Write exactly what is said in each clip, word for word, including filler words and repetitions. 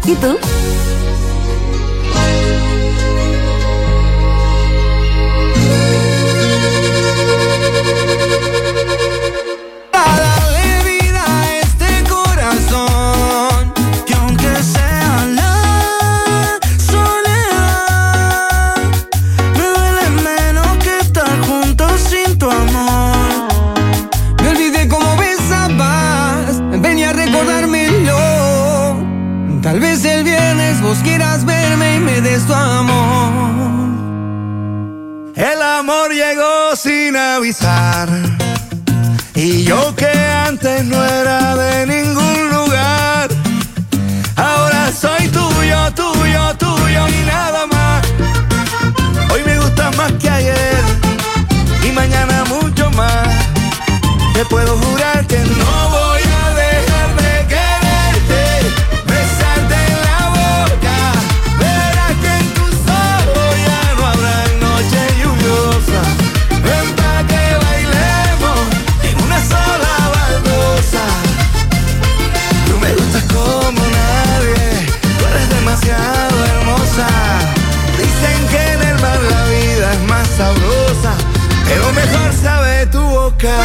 ¿Y tú? Vos quieras verme y me des tu amor. El amor llegó sin avisar, y yo que antes no era de ningún lugar, ahora soy tuyo, tuyo, tuyo y nada más. Hoy me gusta más que ayer y mañana mucho más. Te puedo jurar que no voy a dejar de quererte, besarte en la boca. Verás que en tus ojos ya no habrá noche lluviosa. Ven pa' que bailemos en una sola baldosa. Tú me gustas como nadie, tú eres demasiado hermosa. Dicen que en el mar la vida es más sabrosa, pero mejor sabe tu boca.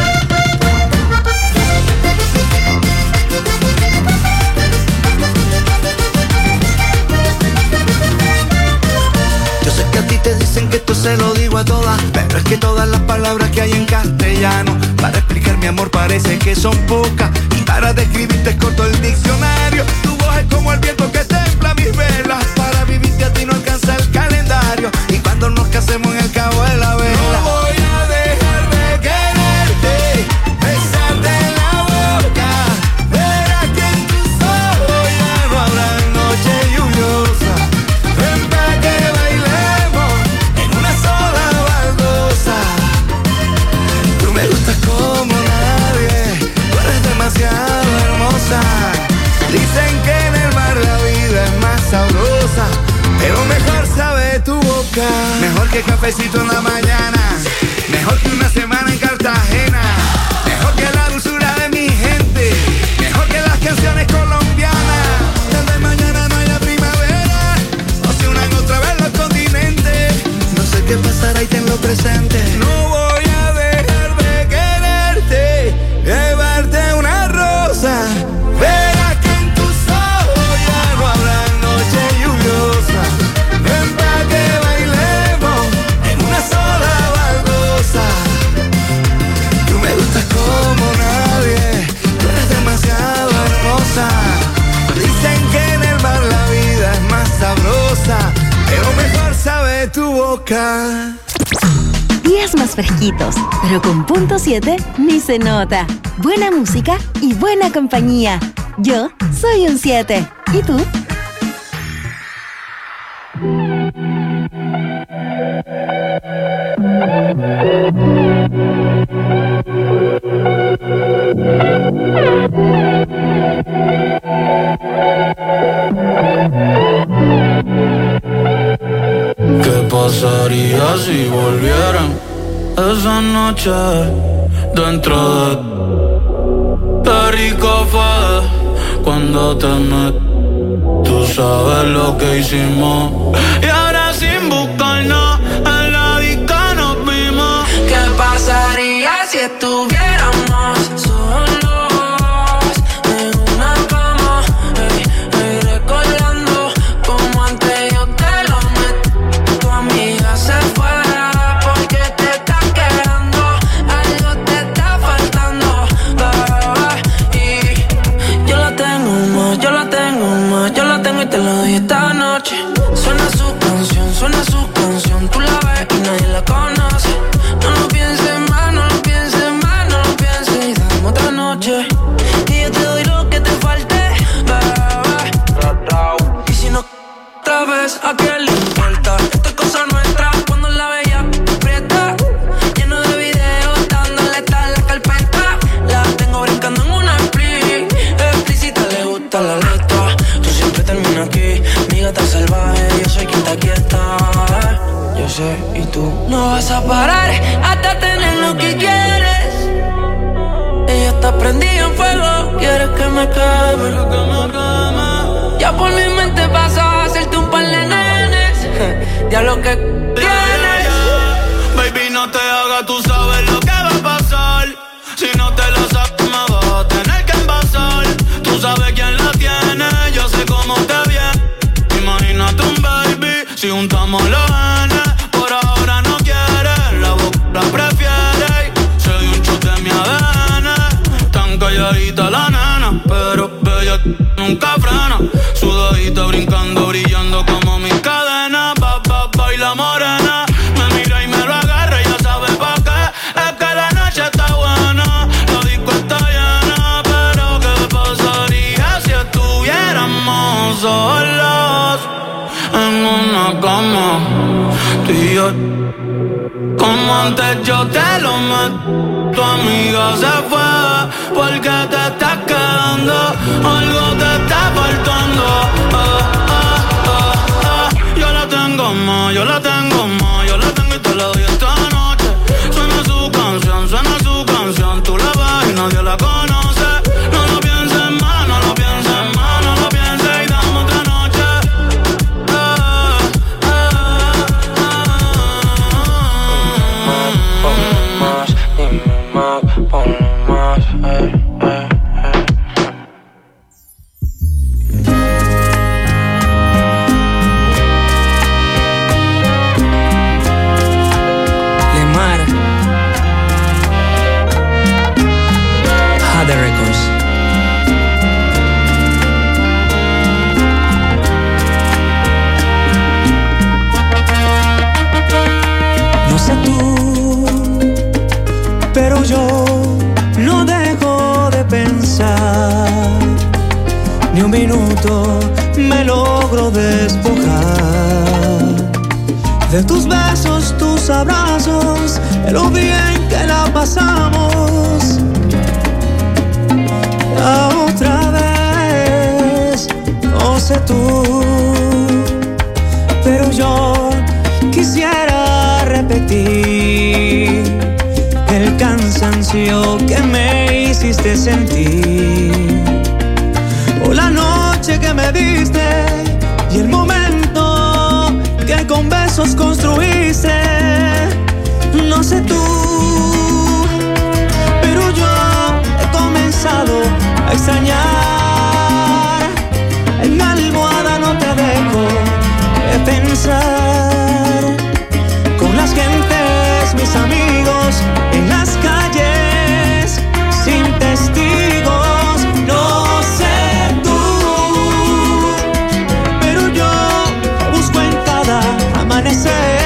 Yo sé que a ti te dicen que esto se lo digo a todas, pero es que todas las palabras que hay en castellano para explicar mi amor parece que son pocas, y para describirte es corto el diccionario. Tu voz es como el viento que templa mis velas, para vivirte a ti no alcanza el calendario, y cuando nos casemos en el cabo de la vela no voy a dejar de quererte, besarte en la boca. Verás que en tus ojos ya no habrá noche lluviosa. Ven pa' que bailemos en una sola baldosa. Tú me gustas como nadie, tú eres demasiado hermosa. Dicen que en el mar la vida es más sabrosa, pero mejor sabe tu boca. Mejor que cafecito en la mañana, mejor que una semana en Cartagena, mejor que la dulzura de mi gente, mejor que las canciones colombianas. Desde mañana no haya primavera, o se unan otra vez los continentes. No sé qué pasará y tenlo presente. No voy a dejar de quererte, llevarte una rosa. Verás que en tus ojos ya no habrá noche lluviosa. Ven pa' que bailemos en una sola baldosa. Tú me gustas como nadie, tú eres demasiado hermosa. Dicen que en el mar la vida es más sabrosa, pero mejor sabe tu boca. Días más fresquitos, pero con punto siete ni se nota. Buena música y buena compañía. Yo soy un siete. ¿Y tú? ¿Qué pasaría si volvieran esa noche dentro de... Qué rico fue cuando te metí, tú sabes lo que hicimos. Y ahora sin buscarnos, en la disco nos vimos. ¿Qué pasaría si estuviéramos solos en una cama? Ey, ey, recordando como antes yo te lo metí. Tu amiga se fue porque te está quedando, algo te está faltando, bebé. Y yo la tengo más, yo la tengo más, yo la tengo y te lo doy esta noche. Suena su canción, suena su canción, tú la ves y nadie la conoce. No lo pienses más, no lo pienses más, no lo pienses y dame otra noche. Y yo te doy lo que te falte, bebé. Y si no, otra vez, ¿a quién le importa? Esta es cosa nuestra, cuando la veía aprieta. Lleno de videos, dándole está en la carpeta. La tengo brincando en una split, explícita, le gusta la letra. Tú siempre terminas aquí, mi gata salvaje, yo soy quien te aquieta. Yo sé, y tú no vas a parar hasta tener lo que quieres. Ella está prendida en fuego, quieres que me queme. Ya por mi mente pasó a hacerte un par de nenes. Ya lo que tienes. Baby, no te hagas, tú sabes lo que va a pasar. Si no te lo sabes, me vas a tener que envasar. Tú sabes quién la tiene, yo sé cómo te viene. Imagínate un baby, si juntamos los genes. Por ahora no quiere, la boca la prefiere. Se dio un chute de mi A D N. Tan calladita la nena, pero bella nunca frena. Sudadita brincando, brillando como mis cadenas. Ba, ba, baila morena. Me mira y me lo agarra, ya sabe pa' qué. Es que la noche está buena, la disco está llena. Pero ¿qué pasaría si estuviéramos solos en una cama? Tú y yo, como antes yo te lo meto. Tu amiga se fue porque te estás quedando. Algo te está faltando. Ah, ah, ah, ah. Yo la tengo más, yo la tengo más. Yo la tengo y te la doy esta noche. Suena su canción, suena su canción. Tú la ves y nadie la conoce. No lo pienses más, no lo pienses más. No lo pienses y dame otra noche. Ah, ah, ah, ah. Ponle más, dime más, ponle más, eh, eh, eh. Lemar, Jade Records. No sé tú, pero yo no dejo de pensar. Ni un minuto me logro despojar de tus besos, tus abrazos, de lo bien que la pasamos. La otra vez, no sé tú, pero yo quisiera repetir el cansancio que me hiciste sentir, o la noche que me diste y el momento que con besos construiste. No sé tú, pero yo he comenzado a extrañar. En mi almohada no te dejo de pensar. Con las gentes, mis amigos, en las calles, sin testigos. No sé tú, pero yo busco en cada amanecer.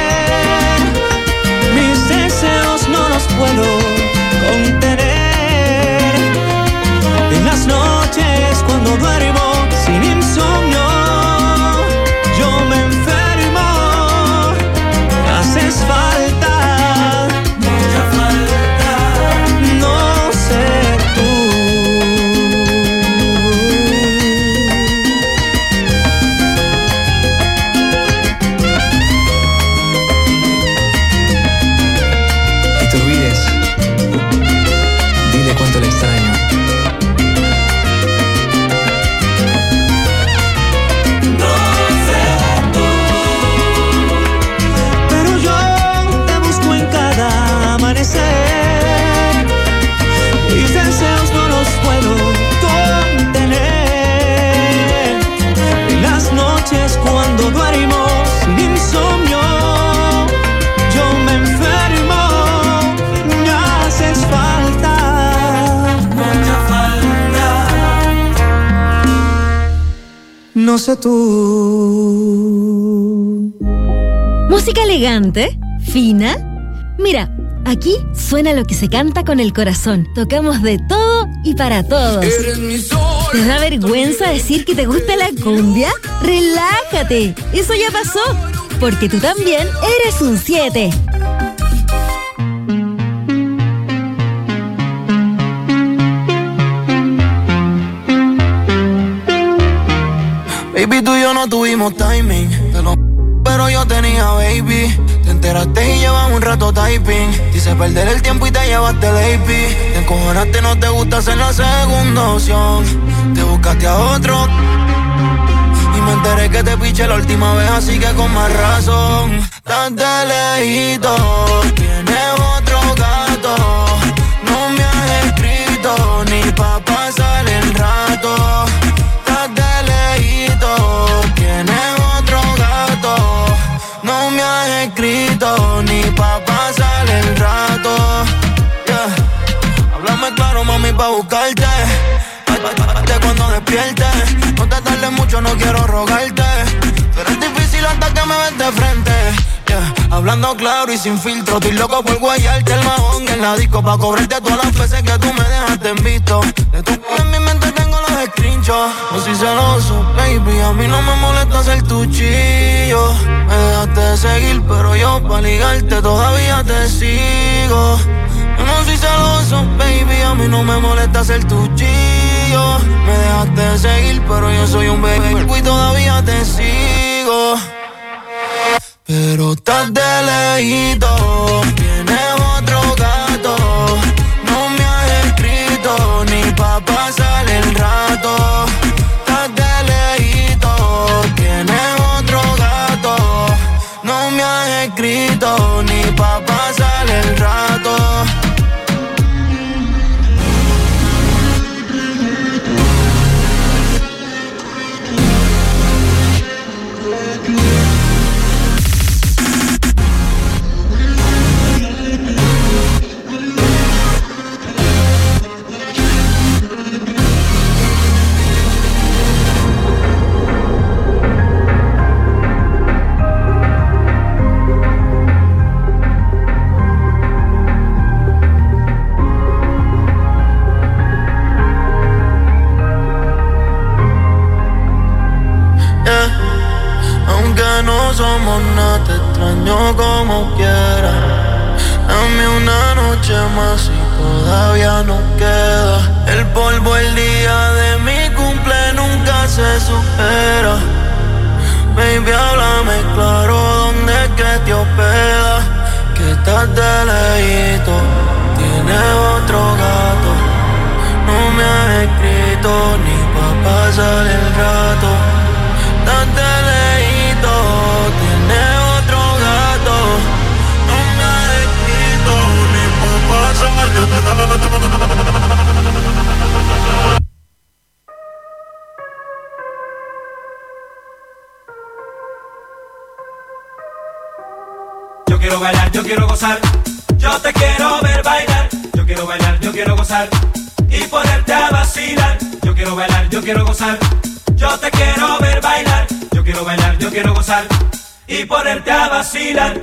Mis deseos no los puedo contener. En las noches cuando duermo sin insomnio, yo me enfermo. Me haces falta, mucha falta. No sé tú. Y te olvides, dile cuánto le extraño. Pero yo te busco en cada amanecer. Mis deseos no los puedo contener. En las noches cuando duermo sin insomnio, yo me enfermo. Me haces falta, mucha falta. No sé tú. Música elegante, fina. Mira, aquí suena lo que se canta con el corazón. Tocamos de todo y para todos. Eres mi sol. ¿Te da vergüenza decir que te gusta la cumbia? ¡Relájate! Eso ya pasó, porque tú también eres un siete. Baby, tú y yo no tuvimos timing, te lo pero yo tenía baby. Te enteraste y llevas un rato typing. Dice perder el tiempo y te llevaste el A P. Te encojonaste, no te gusta ser la segunda opción. Te buscaste a otro sabes que te piché la última vez, así que con más razón. Estás de lejito, tienes otro gato. No me has escrito ni pa' pasar el rato. Estás de lejito, tienes otro gato. No me has escrito ni pa' pasar el rato. Yeah. Háblame claro, mami, pa' buscarte. Cuando despiertes, no te tardes mucho, no quiero rogarte. Pero es difícil hasta que me ves de frente. Yeah. Hablando claro y sin filtro, estoy loco por guayarte el mahón en la disco, pa' cobrarte todas las veces que tú me dejaste en visto. De tu culo en mi mente tengo los screenshots. No soy celoso, baby, a mí no me molesta ser tu chillo. Me dejaste de seguir, pero yo pa' ligarte todavía te sigo. Yo no soy celoso, baby, a mí no me molesta ser tu chillo. Me dejaste de seguir, pero yo soy un baby y todavía te sigo. Pero estás de lejito, tienes otro gato. No me has escrito ni pa' pasar el rato. Estás de lejito, tienes otro gato. No me has escrito ni pa' pasar el rato. No somos nada, te extraño como quiera. Dame una noche más y todavía no queda. El polvo el día de mi cumple nunca se supera. Baby, háblame claro, ¿dónde es que te hospeda? Que estás de lejito, tienes otro gato. No me has escrito ni pa' pasar el rato. Estás de lejito, tienes otro gato. No me has escrito ni pa' pasar el rato. Yo quiero bailar, yo quiero gozar. Yo te quiero ver bailar. Yo quiero bailar, yo quiero gozar y ponerte a vacilar. Yo quiero bailar, yo quiero gozar. Yo te quiero ver bailar. Yo quiero bailar, yo quiero gozar y ponerte a vacilar.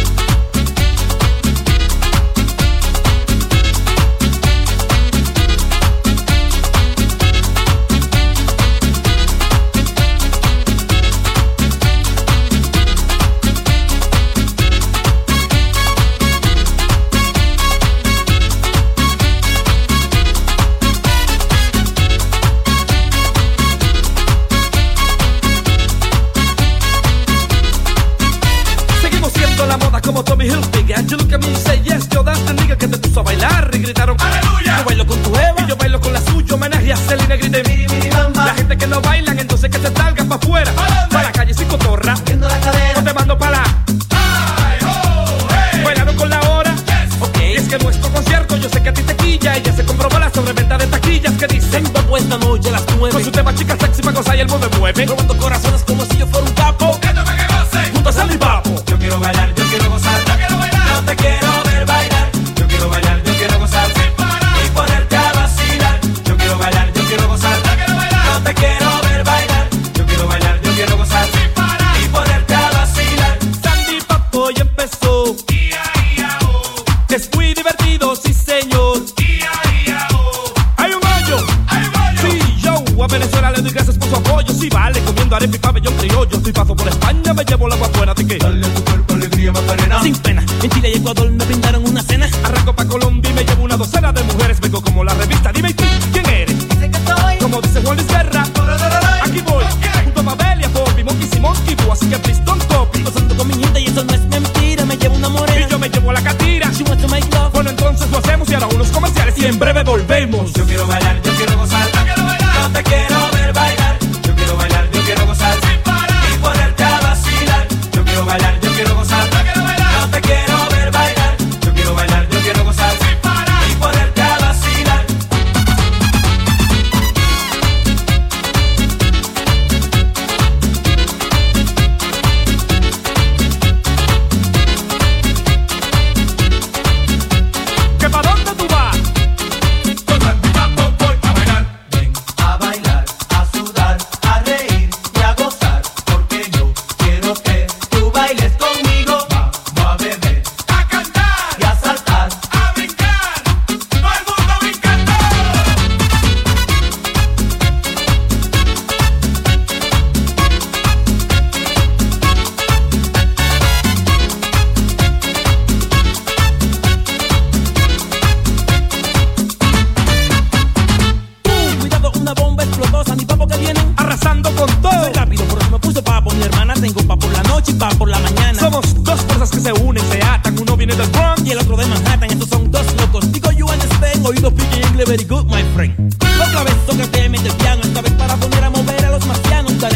Como Tommy Hilfiger, you look at me y say yes, yo that's the nigga que te puso a bailar y gritaron ¡Aleluya! Yo bailo con tu Eva y yo bailo con la suya, homenaje a Selena, grite mi, mi, mamá. La gente que no bailan, entonces que se salgan pa' afuera, pa' la calle sin cotorra, viendo la cadera, no te mando pa' la ay, oh, hey. Bailaron con la hora, yes. Ok, es que nuestro concierto, yo sé que a ti te quilla y ya se comprobó la sobreventa de taquillas que dicen va esta noche a las nueve, con su tema chica sexy pa' gozar y el mueve mueve, robando corazones como si yo fuera un capo, que goce, junto a Sandy Papo. Yo quiero bailar, yo quiero gozar, yo quiero bailar, yo te quiero ver bailar. Yo quiero bailar, yo quiero gozar sin parar y ponerte a vacilar. Yo quiero bailar, yo quiero gozar, yo quiero bailar, yo te quiero ver bailar. Yo quiero bailar, yo quiero gozar sin parar y ponerte a vacilar. Sandy Papo ya empezó. Ia, ia, oh. Es muy divertido, sí señor. Ia, ia, oh. Hay un gallo, hay un gallo. Sí, yo a Venezuela le doy gracias por su apoyo. Sí, vale, comiendo arepa y pabellón criollo. Si paso por España me llevo la agua afuera, ¿de qué? Dale a tu cuerpo alegría, Macarena. Sin pena, en Chile y Ecuador me brindaron una cena. Arranco pa' Colombia y me llevo una docena de mujeres. Vengo como la revista, dime tú, ¿quién eres? Dicen que soy Como dice Juan Luis Guerra, aquí voy, junto a Mabel y a Bobby, Monkey, Simón y Boo, así que please don't copy. gozando con mi gente y eso no es mentira. Me llevo una morena y yo me llevo a la catira. She wants to make love. Bueno, entonces lo hacemos y ahora unos comerciales y en breve volvemos. Yo quiero bailar, yo quiero gozar, yo quiero bailar, yo te quiero ver bailar. Yo quiero bailar, yo quiero gozar sin parar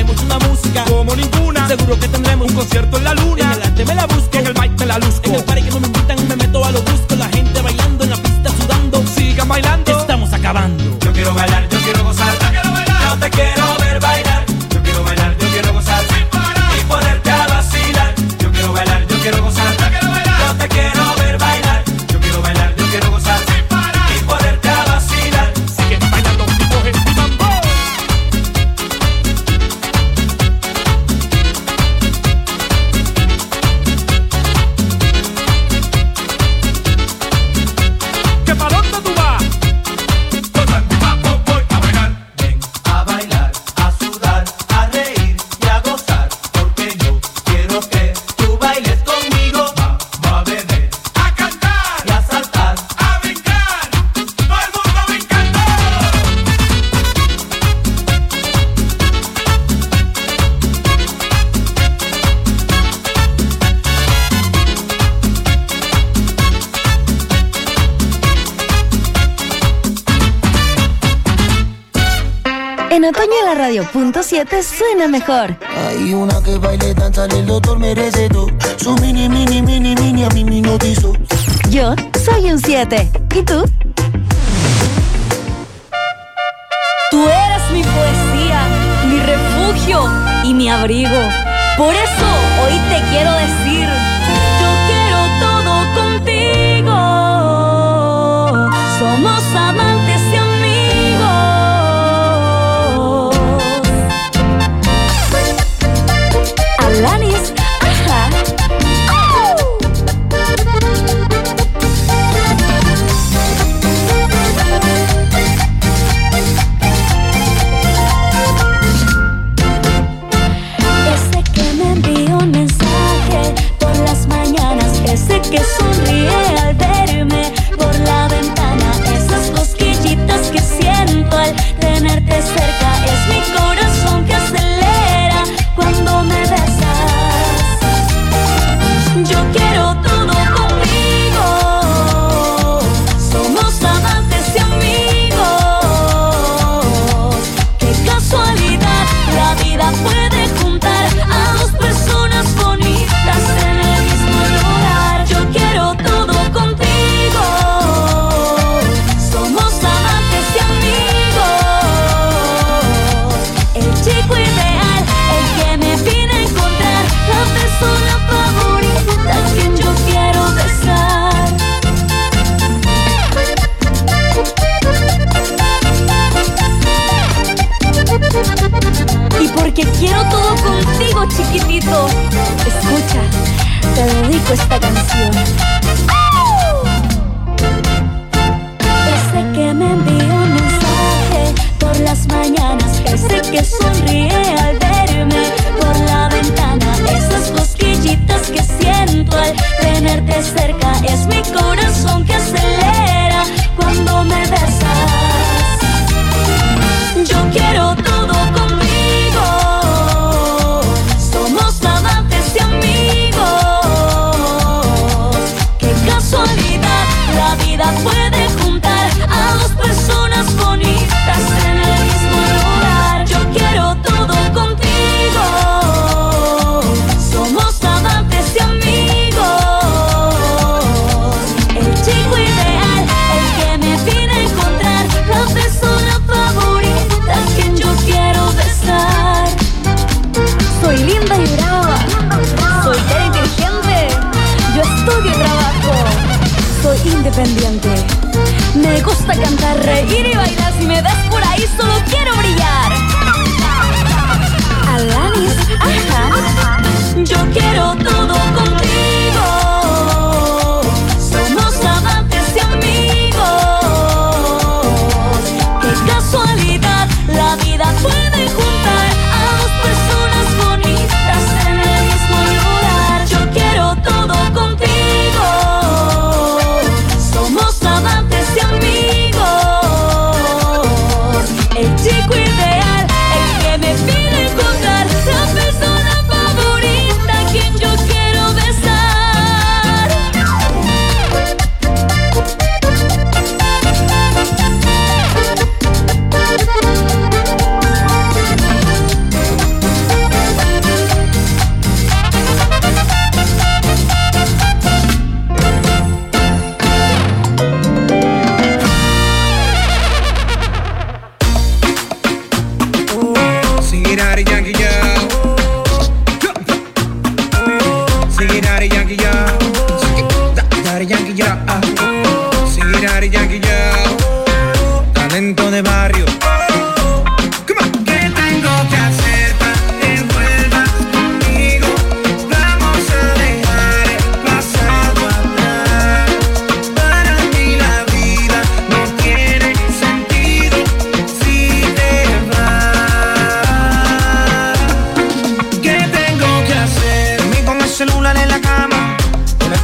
Tenemos una música como ninguna. Seguro que tendremos un concierto en la luna. En el arte me la busco, en el mic me la luzco. En el party que no me invitan me meto a lo busco. La gente bailando en la pista sudando. Sigan bailando, estamos acabando. Yo quiero bailar, yo quiero gozar. Yo quiero bailar. No te quiero ver bailar. Yo quiero bailar, yo quiero gozar. Sin parar. Y ponerte a vacilar. Yo quiero bailar, yo quiero gozar. Yo quiero bailar. No te quiero ver bailar. Yo quiero bailar, yo quiero gozar. Sin parar. Y ponerte a vacilar. Sigue bailando, coge tu mambo. ¿Qué pa' dónde tú vas? Voy a bailar. Ven a bailar, a sudar, a reír y a gozar. Porque yo quiero que tú bailes conmigo. Vamos a beber, A cantar, y a saltar. a brincar, todo el mundo brincando. En otoño la radio punto siete suena mejor. Hay una que baile, danza, el doctor merece todo. Su mini, mini, mini, mini, a mí me hipnotizó. Yo soy un siete. ¿Y tú? Tú eres mi poesía, mi refugio y mi abrigo. Por eso hoy te quiero decir, yo quiero todo contigo. Somos amantes y amigos. Alanis, ajá. ¡Oh! Ese que me envió un mensaje por las mañanas, ese que sonríe al verme por la ventana, esas cosquillitas que siento al tenerte cerca, es mi corazón que acelera cuando me besas. Yo quiero todo conmigo, somos amantes y amigos. Qué casualidad, la vida puede juntar a dos personas bonitas en el mismo lugar. Yo quiero todo contigo, somos amantes y amigos. El chico ideal, el que me vine a encontrar, la persona favorita que yo quiero besar. Y porque quiero todo contigo, chiquitito, escucha, te dedico esta canción. Ese que me envió un mensaje por las mañanas, ese que sonríe al verme por la ventana, esas cosquillitas que siento al tenerte cerca, es mi corazón que acelera cuando me besas. Yo quiero todo conmigo, somos amantes y amigos. Qué casualidad, la vida puede juntar a dos personas bonitas en el mismo lugar. Yo quiero todo contigo, somos amantes y amigos. El chico ideal, el que me vine a encontrar, la persona favorita que yo quiero besar. Soy linda y brava, soy cara inteligente, yo estudio y trabajo, soy independiente. Me gusta cantar, reír y bailar, si me ves por ahí solo quiero brillar. Alanis, ajá. Yo quiero todo contigo, somos amantes y amigos. Qué casualidad, la vida puede juntar a dos personas bonitas en el mismo lugar. Yo quiero todo contigo, somos amantes y amigos. El chico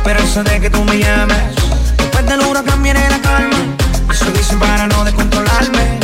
esperanza de que tú me llames. Después del huracán viene la calma. Eso dicen para no descontrolarme.